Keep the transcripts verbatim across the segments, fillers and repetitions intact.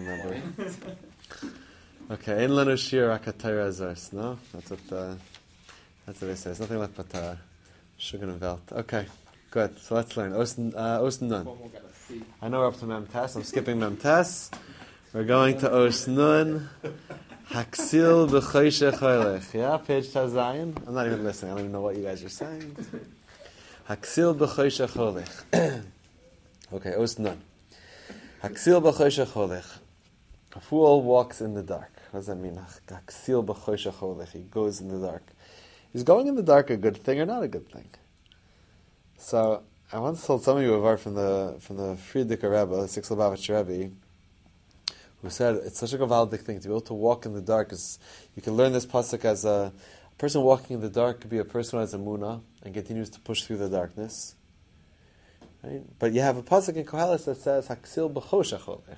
remember. Okay, in lanu shir akatayra zars. No, that's what uh, that's what they say. It's nothing left but uh, sugar and velt. Okay, good. So let's learn. Osten uh, Osten Nun. I know we're up to Mem Tes. I'm skipping Mem Tes. We're going to Osten Nun. Haksil b'choshech hoylech. Yeah, page Tazayin. I'm not even listening. I don't even know what you guys are saying. Haksil b'choshech hoylech. Okay, Osten Nun. Haksil b'choshech hoylech. A fool walks in the dark. What does that mean? Haksil b'choshech hoylech. He goes in the dark. Is going in the dark a good thing or not a good thing? So I once told some of you a from the from the Frierdiker Rebbe, the Six Lubavitcher Rebbe, who said it's such a gavaldic thing to be able to walk in the dark. Is you can learn this pasuk as a, a person walking in the dark could be a person who has emunah and continues to push through the darkness. Right? But you have a pasuk in Koheles that says Haksil b'choshech hoylech.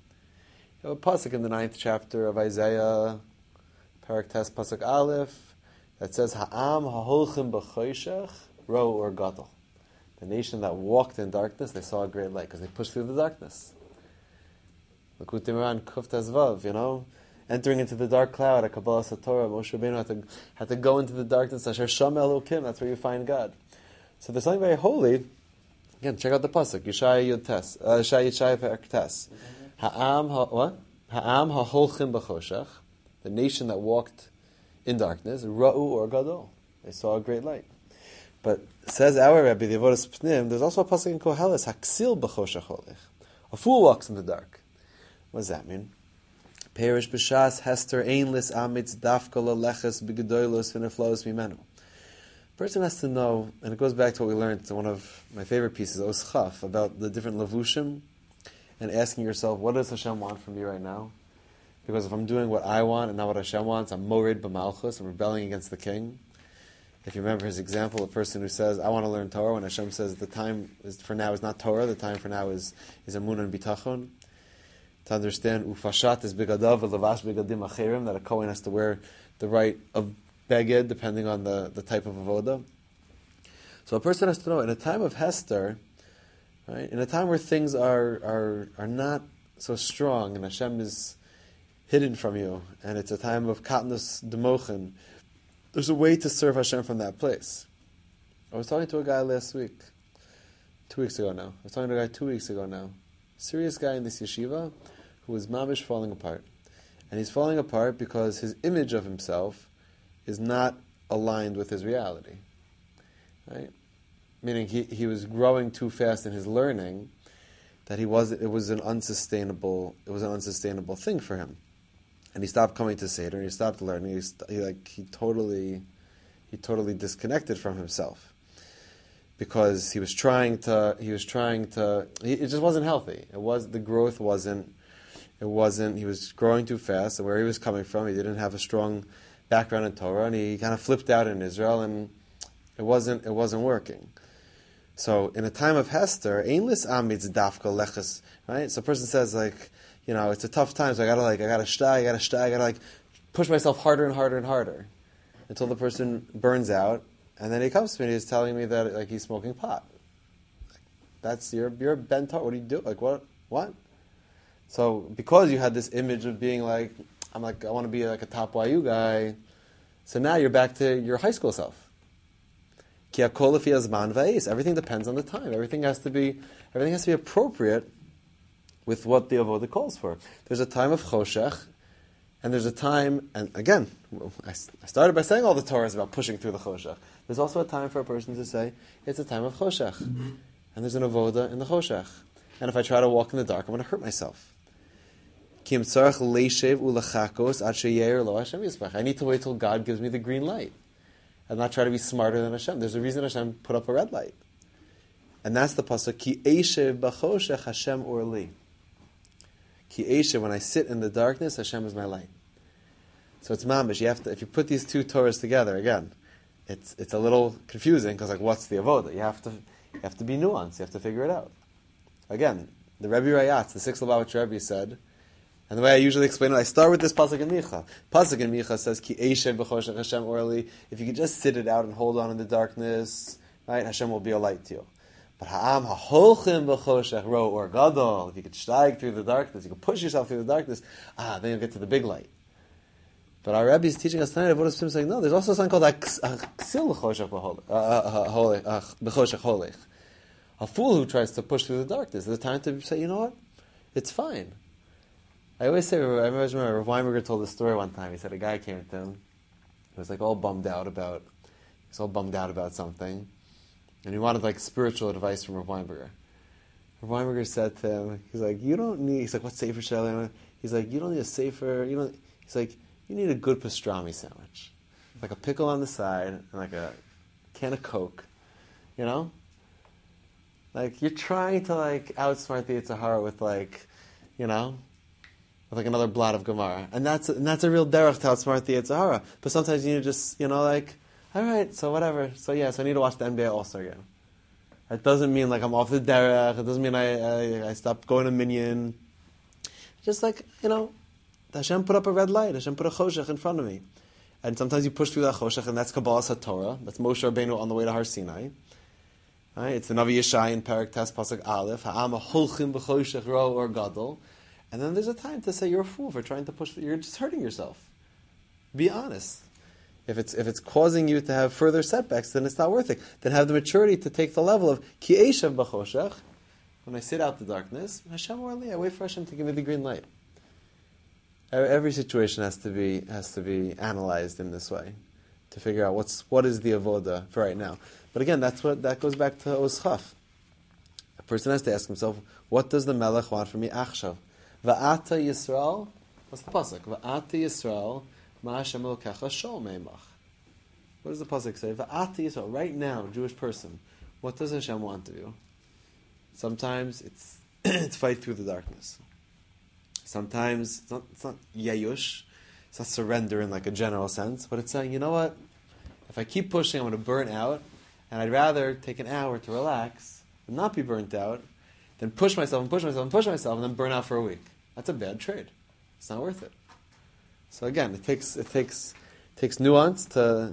You have a pasuk in the ninth chapter of Isaiah, Parak Tes pasuk Aleph, that says Ha'am ha'holchim b'choshech ro or gadol. The nation that walked in darkness, they saw a great light because they pushed through the darkness. L'kutei Moharan Kuf Tes Vav, you know, entering into the dark cloud at Kabbalah Satorah, Moshe Rabbeinu had to, had to go into the darkness. Asher Sham Elokim, that's where you find God. So there's something very holy. Again, check out the pasuk. Yeshaya Yud Tes, Yeshaya Yeshaya Perak Tes. Ha'am ha what? Ha'am ha'holchim b'choshech, the nation that walked in darkness. Ra'u or gadol, they saw a great light. But says our Rebbe, the Avodas Pnim, there's also a pasuk in Koheles, Haksil b'choshech hoylech. A fool walks in the dark. What does that mean? Perish b'shas hester einlis amitz dafka leleches b'gedolos v'neflos mimenu. Person has to know, and it goes back to what we learned in one of my favorite pieces, Os Chaf, about the different levushim, and asking yourself, what does Hashem want from me right now? Because if I'm doing what I want and not what Hashem wants, I'm morid b'malchus, I'm rebelling against the king. If you remember his example, a person who says, I want to learn Torah, when Hashem says the time is, for now is not Torah, the time for now is, is Emunah and Bitachon. To understand, Ufashat is Bigadav, Levash Bigadim Acherim, that a Kohen has to wear the right of Beged, depending on the, the type of avoda. So a person has to know, in a time of Hester, right, in a time where things are, are, are not so strong, and Hashem is hidden from you, and it's a time of Katnus Demochen, there's a way to serve Hashem from that place. I was talking to a guy last week, two weeks ago now. I was talking to a guy two weeks ago now. Serious guy in this yeshiva who was mamish falling apart. And he's falling apart because his image of himself is not aligned with his reality. Right? Meaning he, he was growing too fast in his learning that he was it was an unsustainable it was an unsustainable thing for him. And he stopped coming to Seder, and he stopped learning. He, st- he like he totally, he totally disconnected from himself because he was trying to. He was trying to. He, it just wasn't healthy. It was the growth wasn't. It wasn't. He was growing too fast, and where he was coming from, he didn't have a strong background in Torah, and he kind of flipped out in Israel, and it wasn't. It wasn't working. So in a time of Hester, einlis amitz dafka leches. Right. So a person says like. You know, it's a tough time, so I gotta like, I gotta shtag, I gotta shtag, I gotta like push myself harder and harder and harder until the person burns out, and then he comes to me and he's telling me that like he's smoking pot. That's your your bent heart. What do you do? Like what? What? So because you had this image of being like, I'm like, I want to be like a top Y U guy. So now you're back to your high school self. Ki hakol lefi hazman va'es. Everything depends on the time. Everything has to be everything has to be appropriate with what the avoda calls for. There's a time of choshech, and there's a time, and again, I, I started by saying all the Torah is about pushing through the choshech. There's also a time for a person to say, it's a time of choshech, mm-hmm. and there's an avoda in the choshech. And if I try to walk in the dark, I'm going to hurt myself. I need to wait till God gives me the green light, and not try to be smarter than Hashem. There's a reason Hashem put up a red light. And that's the pasuk, Ki eshev b'choshech Hashem orli. Ki eshev, when I sit in the darkness, Hashem is my light. So it's mamish. You have to, if you put these two Torahs together, again, it's it's a little confusing because like, what's the avoda? You have to you have to be nuanced. You have to figure it out. Again, the Rebbe Rayatz, the Six Lubavitcher Rebbe said, and the way I usually explain it, I start with this pasuk in Micha. Pasuk in Micha says, Ki eshev b'choshech Hashem orli. If you could just sit it out and hold on in the darkness, right, Hashem will be a light to you. But ha'am ha'holchim b'choshech ro or gadol. If you could steig through the darkness, you could push yourself through the darkness, ah, then you'll get to the big light. But our Rebbe is teaching us tonight, Avodas Hashem, saying, no, there's also something called a ksil b'choshech holech. A fool who tries to push through the darkness. There's a time to say, you know what? It's fine. I always say, I remember Rav Weinberger told a story one time. He said a guy came to him. He was like all bummed out about, he was all bummed out about something. And he wanted like spiritual advice from Rav Weinberger. Rav Weinberger said to him, he's like, you don't need, he's like, what sefer shall I have? He's like, you don't need a sefer, you don't, he's like, you need a good pastrami sandwich. Like a pickle on the side, and like a can of Coke, you know? Like, you're trying to like outsmart the Yetzer Hara with like, you know, with like another blot of Gemara. And that's, and that's a real derech to outsmart the Yetzer Hara. But sometimes you need to just, you know, like, all right, so whatever. So yes, I need to watch the N B A All-Star game. It doesn't mean like I'm off the derech. It doesn't mean I, I, I stopped going to Minyan. Just like, you know, Hashem put up a red light. Hashem put a choshech in front of me. And sometimes you push through that choshech, and that's Kabbalah HaTorah. That's Moshe Rabbeinu on the way to Har Sinai. Right? It's the Navi Yeshai in Perek Tes Pasuk Aleph. Ha'am ha'holchim b'choshech ro or gadol. And then there's a time to say you're a fool for trying to push. You're just hurting yourself. Be honest. If it's if it's causing you to have further setbacks, then it's not worth it. Then have the maturity to take the level of ki eshav b'choshech. When I sit out the darkness, Hashem orli, I wait for Hashem to give me the green light. Every situation has to be has to be analyzed in this way to figure out what's what is the avoda for right now. But again, that's what that goes back to Oschaf. A person has to ask himself, what does the Melech want from me? Achshav. Va'ata Yisrael. What's the pasuk? Va'ata Yisrael. Ma Hashem Elokecha shol meimach. What does the pasuk say? Va'ata Yisrael. Right now, Jewish person, what does Hashem want of you? Sometimes it's it's fight through the darkness. Sometimes it's not, it's not yayush, it's not surrender in like a general sense, but it's saying, you know what? If I keep pushing, I'm going to burn out, and I'd rather take an hour to relax and not be burnt out than push myself and push myself and push myself and then burn out for a week. That's a bad trade. It's not worth it. So again, it takes it takes it takes nuance to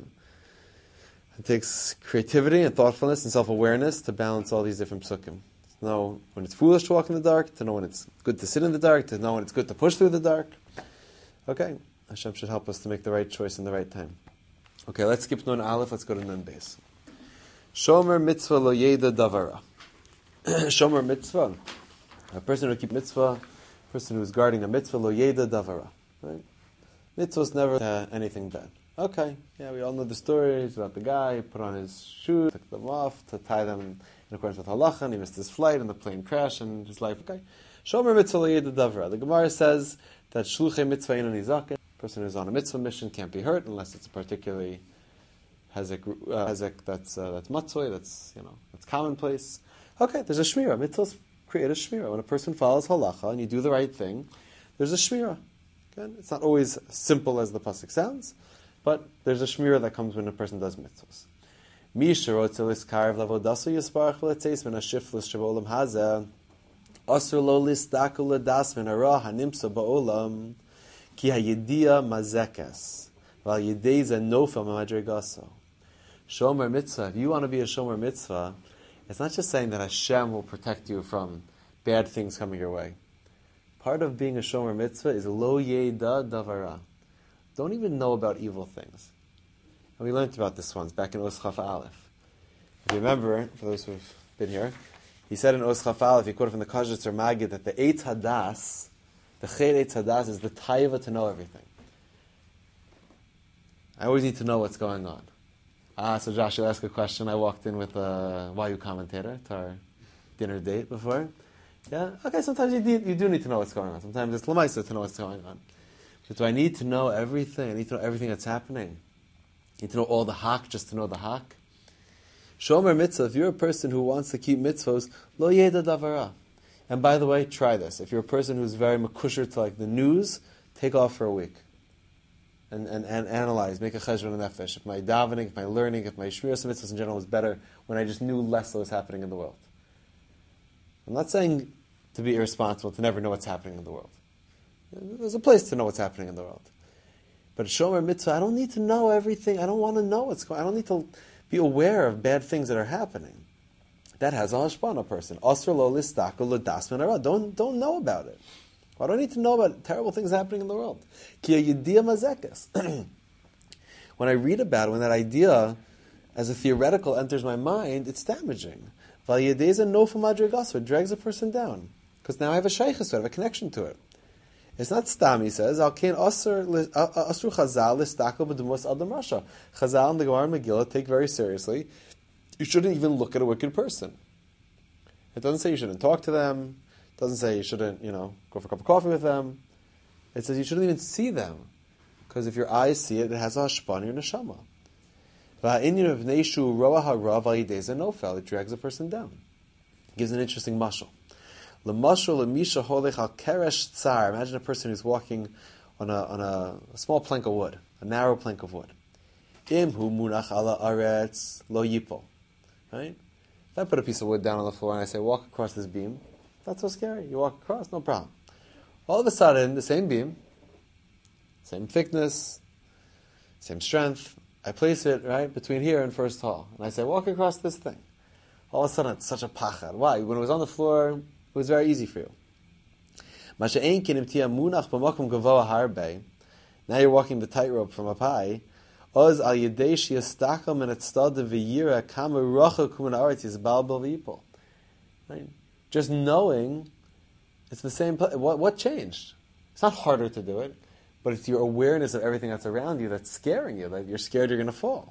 it takes creativity and thoughtfulness and self-awareness to balance all these different psukim. To know when it's foolish to walk in the dark, to know when it's good to sit in the dark, to know when it's good to push through the dark. Okay, Hashem should help us to make the right choice in the right time. Okay, let's skip Nun Aleph, let's go to Nun Beis. Shomer mitzvah lo yeda davara. Shomer mitzvah, a person who keeps mitzvah, a person who is guarding a mitzvah lo yeda davara. Right? Mitzvah is never uh, anything bad. Okay, yeah, we all know the stories about the guy who put on his shoes, took them off to tie them in accordance with halacha, and he missed his flight, and the plane crashed, and his life, okay. Shomer mitzvah lo yeda davara. The Gemara says that shluchei mitzvah inu nizaken. A person who's on a mitzvah mission can't be hurt unless it's a particularly hezek, uh, hezek that's uh, that's matzoi, that's you know that's commonplace. Okay, there's a shmira. Mitzvahs create a shmira. When a person follows halacha and you do the right thing, there's a shmira. Okay? It's not always simple as the pasuk sounds, but there's a shmira that comes when a person does mitzvahs. Mi sherotze liskarev lavodaso yisparach v'letzeis min hashiflus shebolam hazeh asur lo listaku ledas min hara hanimsa ba'olam ki hayedia mazekes val yedei ze nofel mamadregaso. Shomer mitzvah. If you want to be a shomer mitzvah, it's not just saying that Hashem will protect you from bad things coming your way. Part of being a shomer mitzvah is lo yeda davara. Don't even know about evil things. And we learned about this once back in Oschaf Aleph. If you remember, for those who've been here, he said in Oschaf Aleph, he quoted from the Kajitzer Magid that the Eitz Hadas, the Cher Eitz Hadas is the taiva to know everything. I always need to know what's going on. Ah, so Josh, you'll ask a question. I walked in with a Y U commentator to our dinner date before. Yeah? Okay, sometimes you do, you do need to know what's going on. Sometimes it's l'maisa to know what's going on. But do I need to know everything? I need to know everything that's happening. I need to know all the hak just to know the hak. Shomer mitzvah, if you're a person who wants to keep mitzvahs, lo yeda davara. And by the way, try this. If you're a person who's very makusher to like the news, take off for a week. And, and, and analyze, make a cheshbon nefesh. If my davening, if my learning, if my shmiras mitzvahs in general was better when I just knew less of what was happening in the world. I'm not saying to be irresponsible, to never know what's happening in the world. There's a place to know what's happening in the world. But shomer mitzvah, I don't need to know everything. I don't want to know what's going on. I don't need to be aware of bad things that are happening. that has a hashpah on a person. Asr lo listakel l'das min hara. Don't don't know about it. Why do I need to know about terrible things happening in the world? Ki yediyah mazekas. When I read about it, when that idea as a theoretical enters my mind, it's damaging. Val yedeza nofa madrigaso. It drags a person down. Because now I have a shaykhus, I have a connection to it. It's not stam, he says. Al kain asr asru chazal listakel b'demos adam rasha. Chazal and the Gemara Megillah take very seriously. You shouldn't even look at a wicked person. It doesn't say you shouldn't talk to them. It doesn't say you shouldn't, you know, go for a cup of coffee with them. It says you shouldn't even see them. Because if your eyes see it, it has a hashpah on your neshama. It drags a person down. It gives an interesting mashal. Imagine a person who's walking on a on a, a small plank of wood, a narrow plank of wood. Right? If I put a piece of wood down on the floor and I say, walk across this beam, that's so scary. You walk across, no problem. All of a sudden, the same beam, same thickness, same strength, I place it right between here and first hall, and I say, walk across this thing. All of a sudden, it's such a pachad. Why? When it was on the floor, it was very easy for you. Now you're walking the tightrope from up high. Right? Just knowing, it's the same. What, what changed? It's not harder to do it, but it's your awareness of everything that's around you that's scaring you. That you're scared you're going to fall.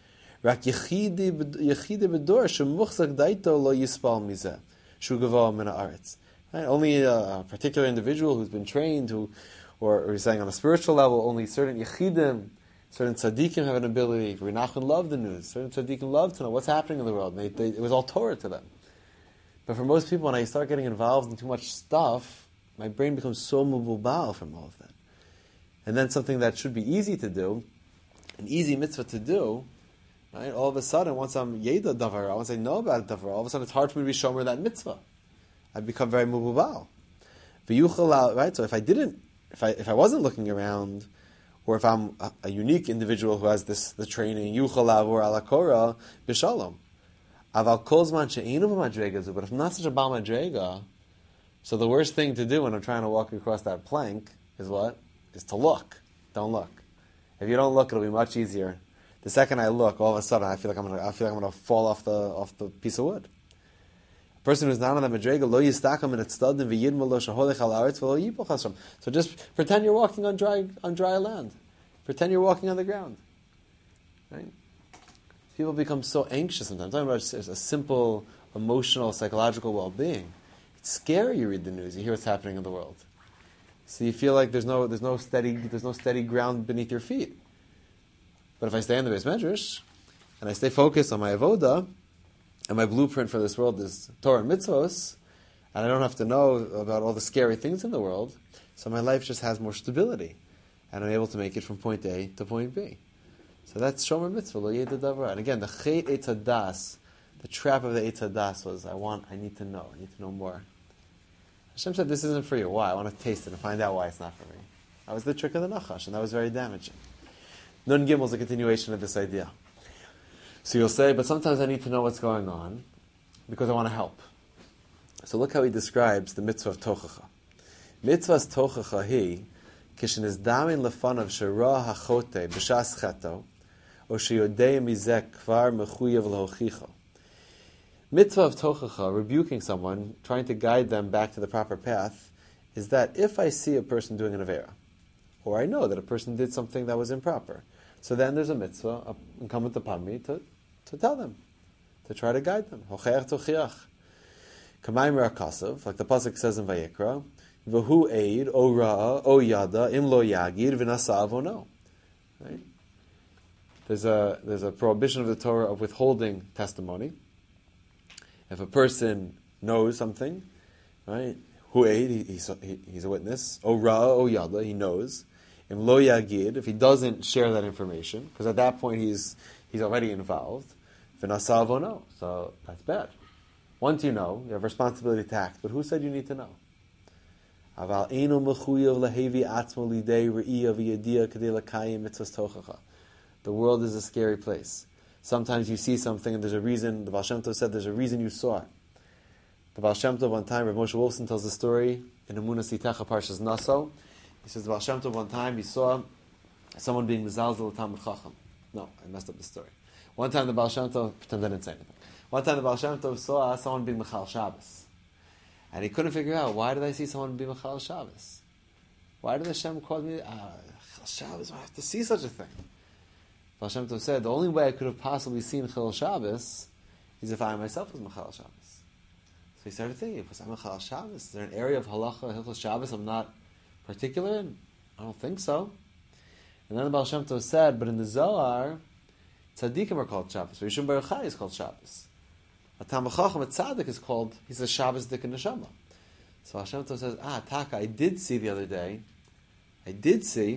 Right? Only a particular individual who's been trained, who, or, or he's saying on a spiritual level, only certain yechidim, certain tzaddikim have an ability. Rinachon loved the news. Certain tzaddikim love to know what's happening in the world. They, they, it was all Torah to them. But for most people, when I start getting involved in too much stuff, my brain becomes so mububal from all of that. And then something that should be easy to do, an easy mitzvah to do, right? All of a sudden, once I'm yeda davar, once I know about davar, all of a sudden it's hard for me to be shomer that mitzvah. I become very mububal. Right? So if I didn't, if I if I wasn't looking around, or if I'm a, a unique individual who has this the training, yuchal lavor ala korah b'shalom. Aval kolzman she'enu b'madrega, but if I'm not such a bal madrega, so the worst thing to do when I'm trying to walk across that plank is what? Is to look. Don't look. If you don't look, it'll be much easier. The second I look, all of a sudden I feel like I'm gonna, I feel like I'm going to fall off the off the piece of wood. A person who's not on that madrega, lo yistakam in tzdadim v'yidma lo shaholech al aretz v'lo yipoch hashem. So just pretend you're walking on dry on dry land. Pretend you're walking on the ground. Right? People become so anxious sometimes. I'm talking about a simple emotional, psychological well-being. It's scary. You read the news, you hear what's happening in the world, so you feel like there's no there's no steady there's no steady ground beneath your feet. But if I stay in the Beis Medrash and I stay focused on my avoda, and my blueprint for this world is Torah and mitzvos, and I don't have to know about all the scary things in the world, so my life just has more stability, and I'm able to make it from point A to point B. So that's Shomer Mitzvah, Lo Yeda Davar. And again, the Chet Eitz Hadas, the trap of the Eitz Hadas was, I want, I need to know, I need to know more. Hashem said, this isn't for you. Why? I want to taste it and find out why it's not for me. That was the trick of the Nachash, and that was very damaging. Nun Gimel is a continuation of this idea. So you'll say, but sometimes I need to know what's going on, because I want to help. So look how he describes the mitzvah of Tochacha. Mitzvah's Tochacha hi, kishen is damin lefanav shera hachote b'shas cheto, or sheyodei mizek kvar mechuyev l'hochicho. Mitzvah of Tochacha, rebuking someone, trying to guide them back to the proper path, is that if I see a person doing an avera, or I know that a person did something that was improper, so then there's a mitzvah incumbent upon me to, to tell them, to try to guide them. Hocheach tochiach. Kamayim ra'kasav, like the pasuk says in Vayikra, v'hu eid, o ra'a, o yada, im lo yagir, v'nasa avono. Right? There's a there's a prohibition of the Torah of withholding testimony. If a person knows something, right? Hu eid, he, he's, he, he's a witness. O ra'a, o yada, he knows. Im lo yagir, if he doesn't share that information, because at that point he's he's already involved. V'nasa avono. So that's bad. Once you know, you have responsibility to act. But who said you need to know? The world is a scary place. Sometimes you see something and there's a reason. The Baal Shem Tov said there's a reason you saw it. The Baal Shem Tov one time, Rav Moshe Wolfson tells the story in Emunah Sitecha Parshas Naso. He says the Baal Shem Tov one time he saw someone being mezalzel Talmid Chacham. No, I messed up the story. One time the Baal Shem Tov, pretend I didn't say anything. One time the Baal Shem Tov saw someone being Mechal Shabbos. And he couldn't figure out, why did I see someone be Mechal Shabbos? Why did Hashem call me, ah, Mechal Shabbos, I have to see such a thing? Baal Shem Tov said, the only way I could have possibly seen Chil Shabbos is if I myself was Mechal Shabbos. So he started thinking, was I Mechal Shabbos? Is there an area of Halacha, Hilchos Shabbos I'm not particular in? I don't think so. And then the Baal Shem Tov said, but in the Zohar, Tzaddikim are called Shabbos. Rishon Baruch Chai is called Shabbos. A Talmid Chacham, a Tzaddik, is called, he says Shabbos Dik and Neshama. So Hashem Tov says, ah, Taka, I did see the other day, I did see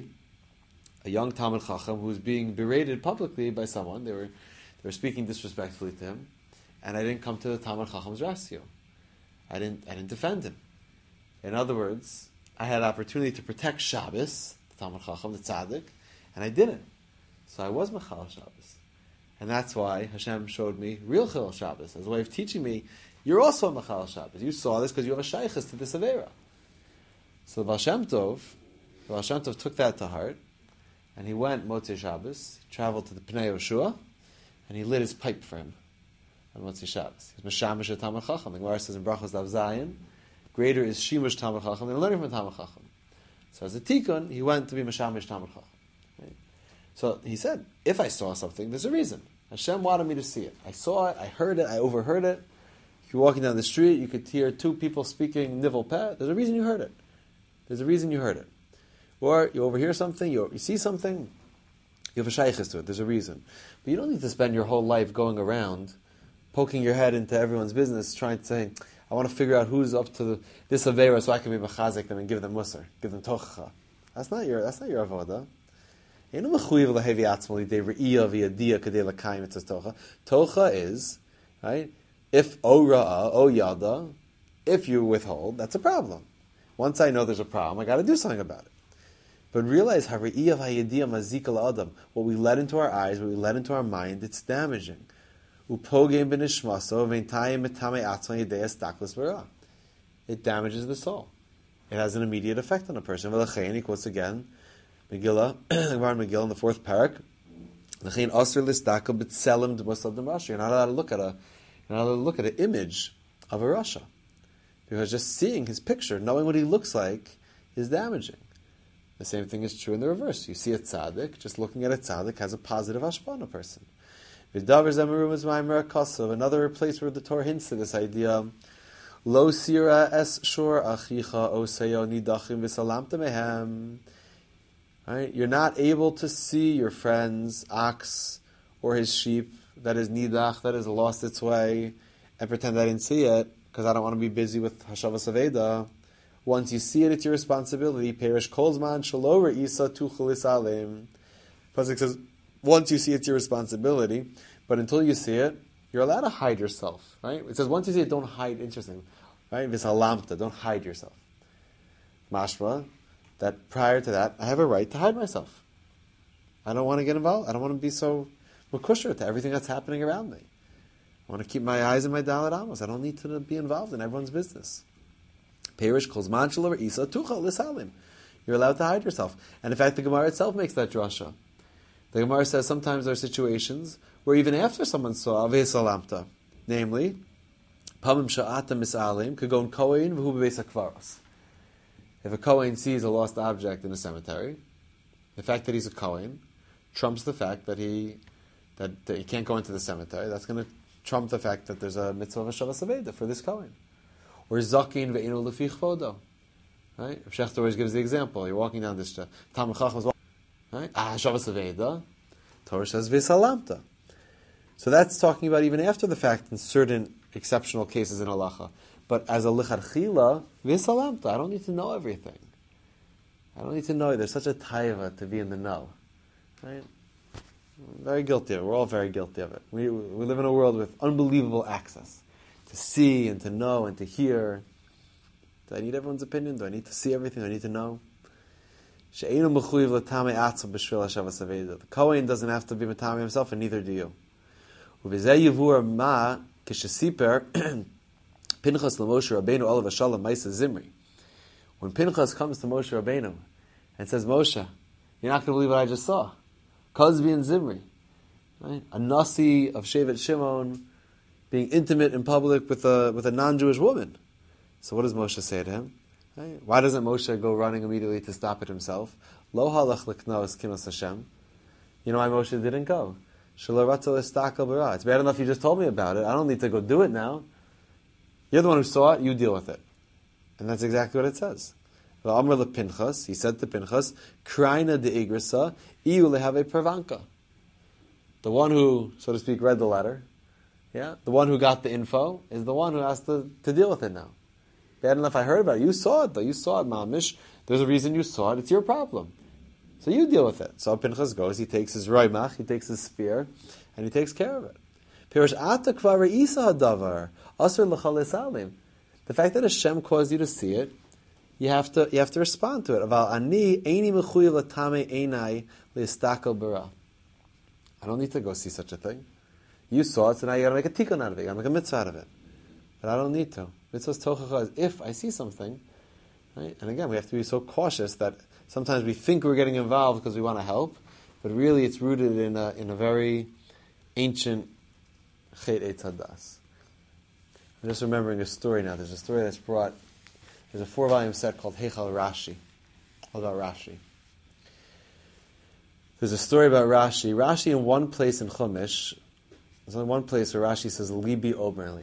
a young Talmid Chacham who was being berated publicly by someone. They were they were speaking disrespectfully to him, and I didn't come to the Talmid Chacham's rescue. I didn't I didn't defend him. In other words, I had an opportunity to protect Shabbos, the Talmid Chacham, the Tzaddik, and I didn't. So I was Mechal Shabbos. And that's why Hashem showed me real Chil Shabbos as a way of teaching me, you're also a Mechal Shabbos. You saw this because you have a shaykhis to this Aveira. So the Baal Shem Tov, the Baal Shem Tov took that to heart, and he went Motzei Shabbos, he traveled to the Pnei Yoshua, and he lit his pipe for him on Motzei Shabbos. He was Meshamish at Talmid Chacham. The Gemara says in Brachos Dav Zayin, greater is Shimush Talmid Chacham than learning from Talmid Chacham. So as a tikkun, he went to be Meshamish Talmid Chacham. Right? So he said, if I saw something, there's a reason. Hashem wanted me to see it. I saw it, I heard it, I overheard it. If you're walking down the street, you could hear two people speaking nivel peh. There's a reason you heard it. There's a reason you heard it. Or you overhear something, you, you see something, you have a shaykhis to it. There's a reason. But you don't need to spend your whole life going around, poking your head into everyone's business, trying to say, I want to figure out who's up to the, this Aveira so I can be mechazik them and give them musar, give them tochacha. That's not your, that's not your avodah. Tocha is, right? If o ra'ah, o yada, if you withhold, that's a problem. Once I know there's a problem, I got to do something about it. But realize what we let into our eyes, what we let into our mind, it's damaging. It damages the soul. It has an immediate effect on a person. He quotes again, Megillah, Megillah in the fourth parak. You're not allowed to look at a, you're not allowed to look at an image of a Rasha, because just seeing his picture, knowing what he looks like, is damaging. The same thing is true in the reverse. You see a tzaddik, just looking at a tzaddik has a positive hashpah on a person. Another place where the Torah hints to this idea. Lo sira es shor achicha oseyo nidachim v'salamta mehem. Right? You're not able to see your friend's ox or his sheep that is nidach, that has lost its way, and pretend I didn't see it because I don't want to be busy with hashavas aveda. Once you see it, it's your responsibility. Perish kolzman shalor isa tuchelis alim. Pasuk says, once you see it, it's your responsibility. But until you see it, you're allowed to hide yourself. Right? It says, once you see it, don't hide. Interesting. Right? Visalamta, don't hide yourself. Mashma, that prior to that, I have a right to hide myself. I don't want to get involved. I don't want to be so makusher to everything that's happening around me. I want to keep my eyes in my Dalet Amos. I don't need to be involved in everyone's business. Perish kolzman shelo isa tuchal lisalim. You're allowed to hide yourself. And in fact, the Gemara itself makes that drasha. The Gemara says sometimes there are situations where even after someone saw avei salamta, namely, pamim sha'ata misalim could go in kohen v'hu bebeis hakvaros. If a kohen sees a lost object in a cemetery, the fact that he's a kohen trumps the fact that he that, that he can't go into the cemetery. That's going to trump the fact that there's a mitzvah of Hashavas Aveda for this kohen. Or zakin ve'inu lefi chvodo. Right? Shechter always gives the example. You're walking down this street. Talmid Chacham is walking. Right? Ah, Hashavas Aveda. Torah says v'salamta. So that's talking about even after the fact in certain exceptional cases in halacha. But as a licharchila, v'salamta. I don't need to know everything. I don't need to know. There's such a taiva to be in the know. Right? I'm very guilty of it. We're all very guilty of it. We we live in a world with unbelievable access to see and to know and to hear. Do I need everyone's opinion? Do I need to see everything? Do I need to know? The Kohen doesn't have to be matame himself, and neither do you. Uvizeh yivur ma kishesiper Pinchas l'Moshe Rabbeinu olav hashalom ma'isa Zimri. When Pinchas comes to Moshe Rabbeinu and says, Moshe, you're not going to believe what I just saw. Cosby and Zimri. Right? A Nasi of Shevet Shimon being intimate in public with a with a non-Jewish woman. So what does Moshe say to him? Right? Why doesn't Moshe go running immediately to stop it himself? Lo halach l'knos kinos Hashem. You know why Moshe didn't go? Shelo ratza l'stakel bara. It's bad enough you just told me about it. I don't need to go do it now. You're the one who saw it, you deal with it. And that's exactly what it says. V'amar lePinchas, he said to Pinchas, Kraina de igrasa, iu lehave pervanka. The one who, so to speak, read the letter, yeah, the one who got the info, is the one who has to, to deal with it now. Bad enough I heard about it. You saw it, though. You saw it, mamish. There's a reason you saw it. It's your problem. So you deal with it. So Pinchas goes, he takes his roimach, he takes his spear, and he takes care of it. Pirish ata kvar isa hadavar, asur l'chal esalim. The fact that Hashem caused you to see it, you have to you have to respond to it. Aval ani eini mechuyev latame einai leistakel bara. I don't need to go see such a thing. You saw it, so now you got to make a tikkun out of it. You got to make a mitzvah out of it. But I don't need to. Mitzvah's tochacha is if I see something, right? And again, we have to be so cautious that sometimes we think we're getting involved because we want to help, but really it's rooted in a in a very ancient chet eitz hadas. I'm just remembering a story now. There's a story that's brought. There's a four-volume set called Heichal Rashi, all about Rashi. There's a story about Rashi. Rashi in one place in Chumash, there's only one place where Rashi says, "Libi omerli."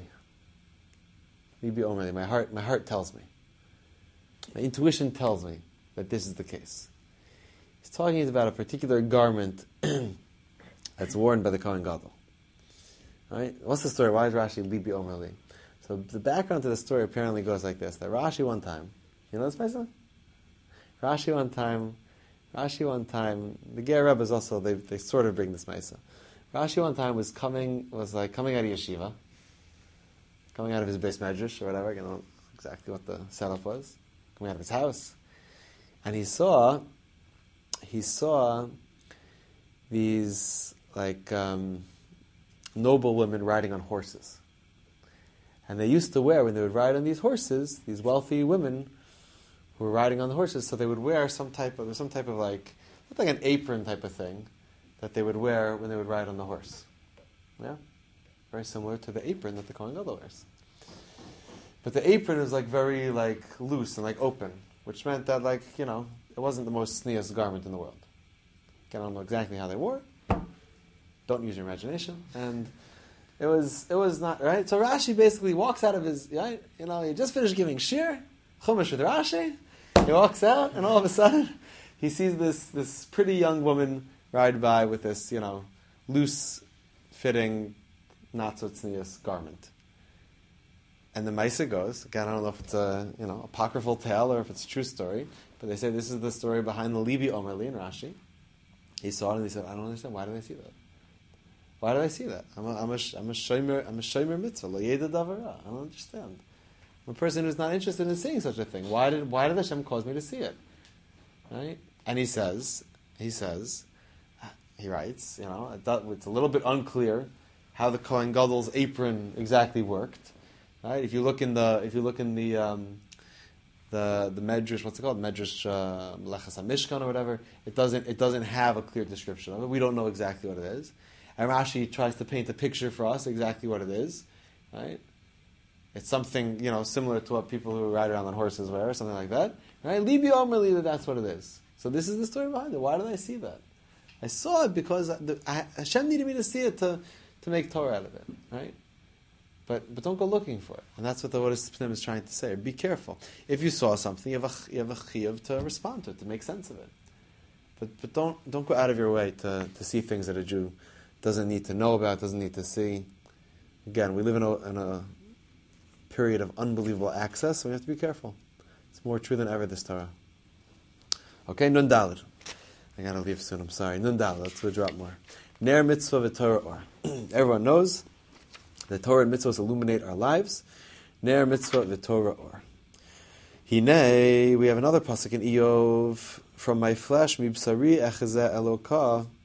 Libi omerli. My heart, my heart tells me. My intuition tells me that this is the case. He's talking about a particular garment that's worn by the Kohen Gadol. Right? What's the story? Why is Rashi Libi omerli? So the background to the story apparently goes like this: that Rashi one time, you know this person? Rashi one time, Rashi one time, the Ger Rebbes also they they sort of bring this Maisa. Rashi one time was coming was like coming out of yeshiva, coming out of his base medrash or whatever. I don't know exactly what the setup was. Coming out of his house, and he saw he saw these like um, noble women riding on horses. And they used to wear, when they would ride on these horses, these wealthy women who were riding on the horses, so they would wear some type of, some type of like, looked like an apron type of thing that they would wear when they would ride on the horse. Yeah? Very similar to the apron that the Kohen Gadol wears. But the apron was like very like loose and like open, which meant that like, you know, it wasn't the most sneeze garment in the world. Again, I don't know exactly how they wore it. Don't use your imagination. And It was it was not right. So Rashi basically walks out of his right. You know, he just finished giving shir chumash with Rashi. He walks out, and all of a sudden, he sees this this pretty young woman ride by with this you know loose fitting, not so tznius garment. And the Maisa goes again. I don't know if it's a you know apocryphal tale or if it's a true story, but they say this is the story behind the Libi Omerli in Rashi. He saw it and he said, "I don't understand. Why did I see that? Why did I see that? I'm a, I'm a, I'm a shomer, I'm a shomer mitzvah. Lo yeda davara. I don't understand. I'm a person who's not interested in seeing such a thing. Why did Why did Hashem cause me to see it? Right? And he says, he says, he writes, you know, it's a little bit unclear how the Kohen Gadol's apron exactly worked. Right? If you look in the, if you look in the, um, the the Medrash, what's it called? Medrash uh, Melechas HaMishkan or whatever. It doesn't, it doesn't have a clear description of it. We don't know exactly what it is. And Rashi tries to paint a picture for us exactly what it is, right? It's something, you know, similar to what people who ride around on horses wear, or something like that, right? Libi Omerli, that that's what it is. So this is the story behind it. Why did I see that? I saw it because the, I, Hashem needed me to see it to, to make Torah out of it, right? But but don't go looking for it. And that's what the Otis Pnim is trying to say. Be careful. If you saw something, you have a, you have a chiyuv to respond to it, to make sense of it. But but don't don't go out of your way to, to see things that a Jew doesn't need to know about, doesn't need to see. Again, we live in a, in a period of unbelievable access, so we have to be careful. It's more true than ever, this Torah. Okay, Nun Daled. I gotta leave soon, I'm sorry. Nun Daled, let's withdraw more. Ner mitzvah v'Torah or. Everyone knows that Torah and mitzvahs illuminate our lives. Ner mitzvah v'Torah or. Hine, we have another pasuk in Iyov. From my flesh, mibsari echezeh Elokah.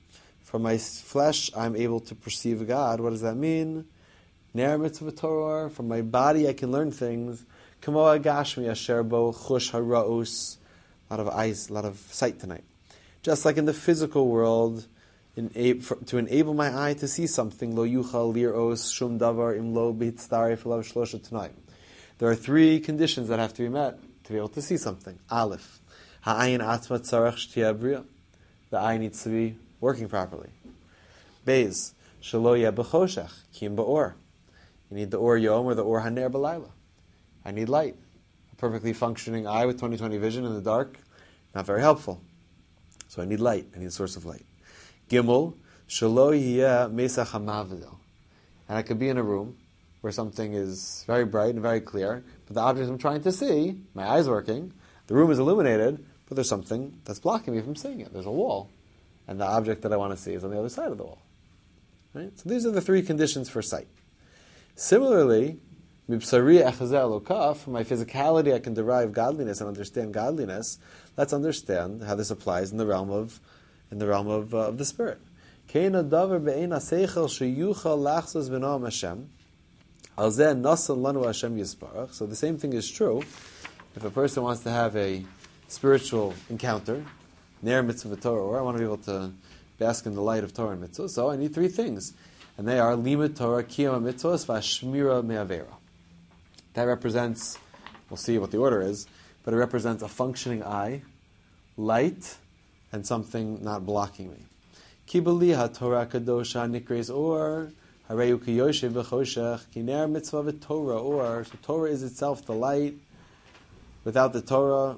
From my flesh, I'm able to perceive God. What does that mean? Ner mitzvah Torah. From my body, I can learn things. Kamo agashmi asher bo chush haraus. A lot of eyes, a lot of sight tonight. Just like in the physical world, in, to enable my eye to see something, lo yuchal liros shum davar im lo b'hitzdarei felav shlosha tonight. There are three conditions that have to be met to be able to see something. Aleph, ha'ayin atma tzarech shtiyeh bria. The eye needs to be working properly. Beis, shelo yeh b'choshech, kim ba'or. You need the or yom or the or haner b'layla. I need light. A perfectly functioning eye with twenty twenty vision in the dark, not very helpful. So I need light. I need a source of light. Gimel, shelo yeh mesach hamavdil. And I could be in a room where something is very bright and very clear, but the object I'm trying to see, my eye's working, the room is illuminated, but there's something that's blocking me from seeing it. There's a wall. And the object that I want to see is on the other side of the wall. Right? So these are the three conditions for sight. Similarly, mibsari echazeh elokah, from my physicality I can derive godliness and understand godliness. Let's understand how this applies in the realm of in the realm of, uh, of the spirit. Kein adavar be'ein haseichel sheyuchal lachzos v'noam Hashem. Al zeh nasan lanu Hashem yisbarach. So the same thing is true if a person wants to have a spiritual encounter, ner mitzvah Torah, or I want to be able to bask in the light of Torah and mitzvah. So I need three things, and they are limud Torah, kiyam mitzvahs, v'ashmira me'avera. That represents, we'll see what the order is, but it represents a functioning eye, light, and something not blocking me. Ki b'liha Torah kadosha nikreis or hareyu ki yoshev b'choshech ki ner mitzvah v'Torah, or so Torah is itself the light. Without the Torah,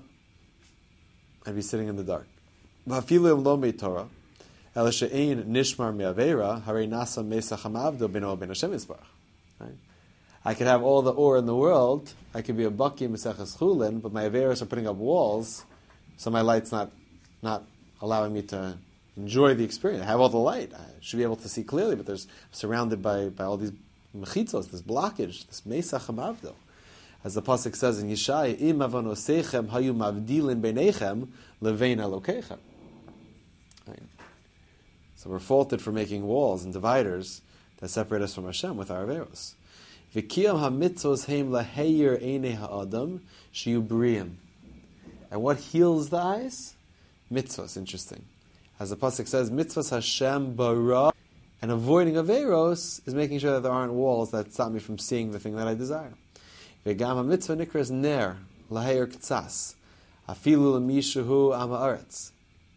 I'd be sitting in the dark. V'afilu im lo mei Torah, ela she'ein nishmar me'avera, harei nasa mesach hamavdo b'no ben Hashem yisbarach. Right? I could have all the or in the world. I could be a baki Maseches Chulin, but my averos are putting up walls, so my light's not not allowing me to enjoy the experience. I have all the light. I should be able to see clearly, but there's I'm surrounded by, by all these mechitzos, this blockage, this Mesach Hamavdo. As the pasuk says in Yeshaya, "Im avonosechem hayu mavdilin beinechem levein elokechem." Right. So we're faulted for making walls and dividers that separate us from Hashem with our averos. V'kiyam hamitzvos heim laheir einei ha'adam shiyu briim. And what heals the eyes? Mitzvos. Interesting. As the pasuk says, mitzvos Hashem bara, and avoiding averos is making sure that there aren't walls that stop me from seeing the thing that I desire. V'gam ha-mitzvah nikras ner laheir k'tzas afilu l'mishuhu am ha'aretz.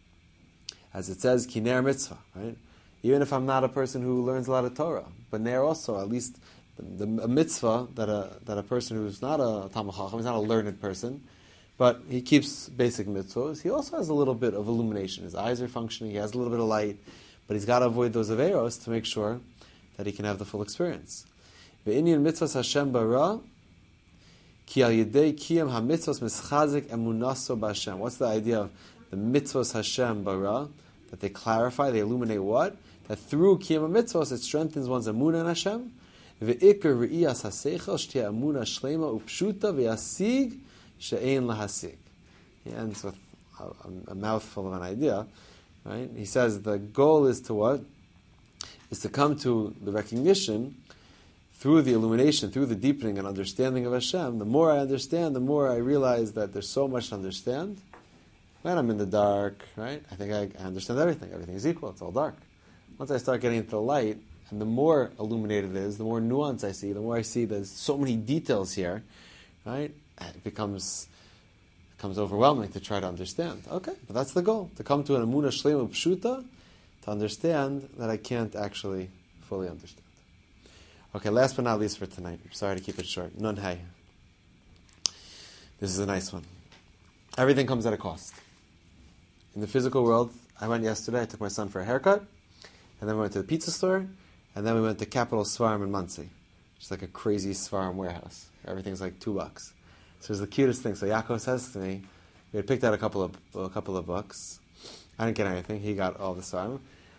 As it says, ki ner mitzvah. Right? Even if I'm not a person who learns a lot of Torah, but ner also, at least the, the a mitzvah that a that a person who's not a Talmid Chacham, he's not a learned person, but he keeps basic mitzvahs, he also has a little bit of illumination. His eyes are functioning, he has a little bit of light, but he's got to avoid those averos to make sure that he can have the full experience. Ve'inyan mitzvahs Hashem bara, ki al yedei kiyam ha-mitzvahs mischazik emunaso b'Hashem. What's the idea of the mitzvahs Hashem bara? That they clarify, they illuminate what? That through kiyam ha-mitzvahs it strengthens one's emunah in Hashem. Ve'ikar re'iyas ha-seichel sh'tiyeh emunah shlema u'pshuta ve'yasig she'ein lahasig. He ends with a, a mouthful of an idea. Right? He says the goal is to what? Is to come to the recognition through the illumination, through the deepening and understanding of Hashem. The more I understand, the more I realize that there's so much to understand. When I'm in the dark, right? I think I, I understand everything. Everything is equal. It's all dark. Once I start getting into the light, and the more illuminated it is, the more nuance I see, the more I see there's so many details here, right? It becomes becomes overwhelming to try to understand. Okay, but that's the goal, to come to an emunah shlema pshuta, to understand that I can't actually fully understand. Okay, last but not least for tonight. I'm sorry to keep it short. Nun hay. This is a nice one. Everything comes at a cost. In the physical world, I went yesterday, I took my son for a haircut, and then we went to the pizza store, and then we went to Capital Svarim in Monsey. It's like a crazy Svarim warehouse. Everything's like two bucks. So it's the cutest thing. So Yaakov says to me, we had picked out a couple of a couple of books. I didn't get anything. He got all the Svarim.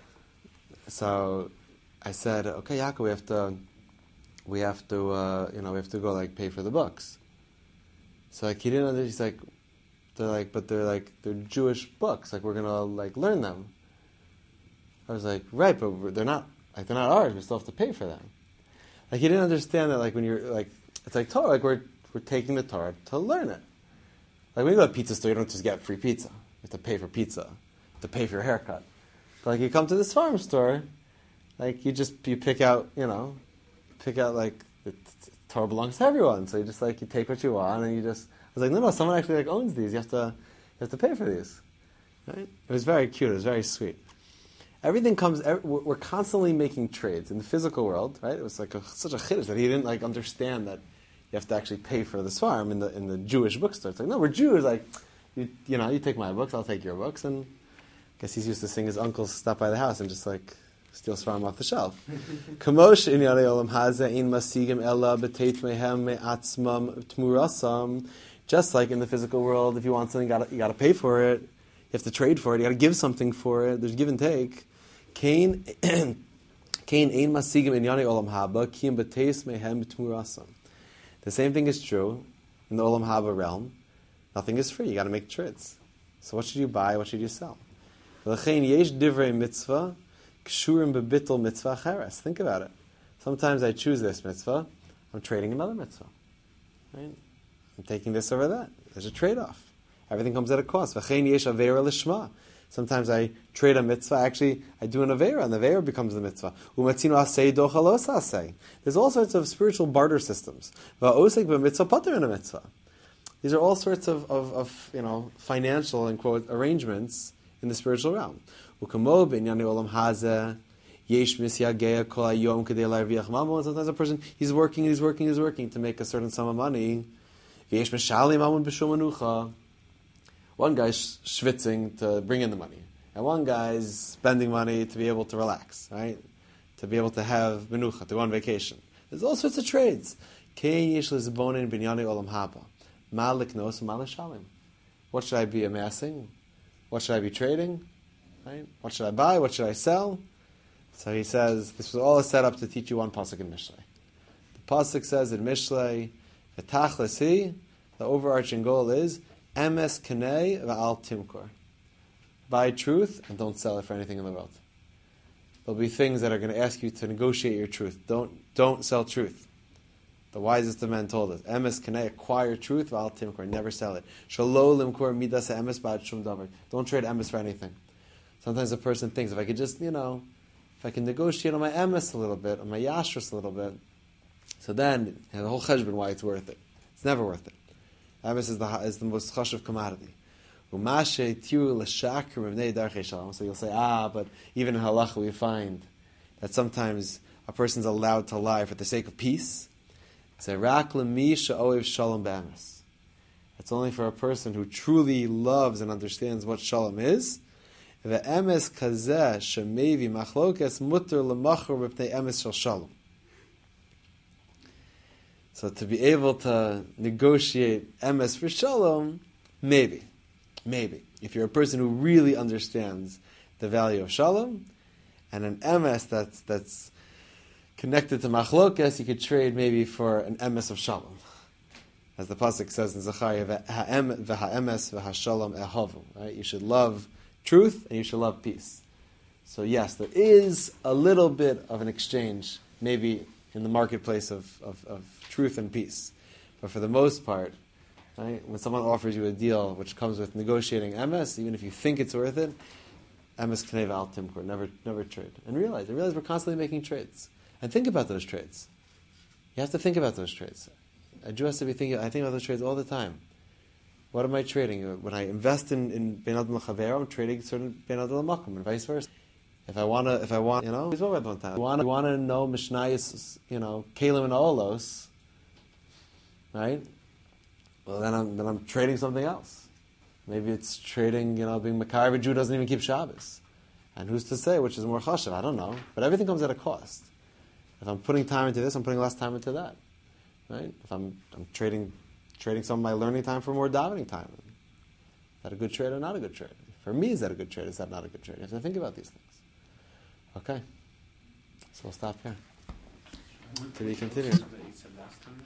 So I said, okay, Yaakov, we have to, we have to, uh, you know, we have to go like pay for the books. So like he didn't understand. He's like, they're like, but they're like they're Jewish books. Like we're gonna like learn them. I was like, right, but they're not like they're not ours. We still have to pay for them. Like he didn't understand that. Like when you're like, it's like Torah. Like we're we're taking the Torah to learn it. Like when you go to a pizza store, you don't just get free pizza. You have to pay for pizza. You have to pay for your haircut. But like you come to this farm store, like you just you pick out, you know, pick out like the Torah belongs to everyone. So you just like you take what you want and you just. I was like, no, no, someone actually like owns these. You have to you have to pay for these. Right? It was very cute. It was very sweet. Everything comes. We're constantly making trades in the physical world, right? It was like a, such a chiddush that he didn't like understand that you have to actually pay for this farm in the in the Jewish bookstore. It's like, no, we're Jews. Like, you, you know, you take my books, I'll take your books, and I guess he's used to seeing his uncles stop by the house and just like steal farm off the shelf. Kamosh in yarei olam hazeh in masigim ella beteit mehem me'atzmam tmurasam. Just like in the physical world, if you want something, you gotta, you got to pay for it. You have to trade for it. You got to give something for it. There's give and take. Kain Kain ein masigim in yarei olam haba kim beteis mehem tmurasam. The same thing is true in the olam haba realm. Nothing is free. You got to make trades. So what should you buy? What should you sell? Yesh divrei mitzvah kshurim bebittul mitzvah cheres. Think about it. Sometimes I choose this mitzvah. I'm trading another mitzvah. Right? I'm taking this over that. There's a trade-off. Everything comes at a cost. V'chein yesh aveira lishma. Sometimes I trade a mitzvah. Actually, I do an aveira, and the aveira becomes the mitzvah. Umatzinu asei docha lo asei. There's all sorts of spiritual barter systems. Va'osek b'mitzvah pater in a mitzvah. These are all sorts of, of, of you know financial and quote arrangements in the spiritual realm. Ukamo b'inyan olam hazeh yesh misyagea kol hayom kedei larviach mamon. Sometimes a person he's working, he's working, he's working to make a certain sum of money. Yesh mishalim mamon b'shum manucha. One guy's schwitzing to bring in the money, and one guy's spending money to be able to relax, right? To be able to have menucha, to go on vacation. There's all sorts of trades. Kein yesh lezbonin b'inyan olam haba. Malik nos malik shalim. What should I be amassing? What should I be trading? Right? What should I buy? What should I sell? So he says this was all set up to teach you one pasuk in Mishlei. The pasuk says in Mishlei, "V'tachlis hi." The overarching goal is emes kanei v'al timkor. Buy truth and don't sell it for anything in the world. There'll be things that are going to ask you to negotiate your truth. Don't don't sell truth. The wisest of men told us, emes kanei, acquire truth v'al timkor, never sell it. Shalo limkor midas emes ba'ad shum davar. Don't trade emes for anything. Sometimes a person thinks, if I could just, you know, if I can negotiate on my emes a little bit, on my yashrus a little bit, so then you know, the whole cheshbon why it's worth it. It's never worth it. Emes is the is the most chashuv commodity. So you'll say, ah, but even in halacha we find that sometimes a person's allowed to lie for the sake of peace. It's only for a person who truly loves and understands what shalom is. So to be able to negotiate emes for shalom, maybe, maybe. If you're a person who really understands the value of shalom, and an emes that's that's connected to machlokas, you could trade maybe for an emes of shalom. As the pasuk says in Zechariah, v'ha'emes v'hashalom ehavu. Right? You should love truth and you should love peace. So yes, there is a little bit of an exchange, maybe in the marketplace of, of, of truth and peace. But for the most part, right, when someone offers you a deal which comes with negotiating emes, even if you think it's worth it, emes knei v'al timkor, never never trade. And realize, and realize we're constantly making trades. And think about those trades. You have to think about those trades. A Jew has to be thinking, I think about those trades all the time. What am I trading? When I invest in, in Ben Adam L'Chaver, I'm trading certain Ben Adam L'Makom, and vice versa. If I want to, if I want, you know, he's over at one time. If you want to, want to know Mishnayos, you know, Kalim and Olos, right? Well, then I'm then I'm trading something else. Maybe it's trading, you know, being Makar, a Jew doesn't even keep Shabbos. And who's to say which is more chashav? I don't know. But everything comes at a cost. If I'm putting time into this, I'm putting less time into that. Right? If I'm I'm trading trading some of my learning time for more davening time. Is that a good trade or not a good trade? For me, is that a good trade? Is that not a good trade? You have to think about these things. Okay. So we'll stop here. To be continued.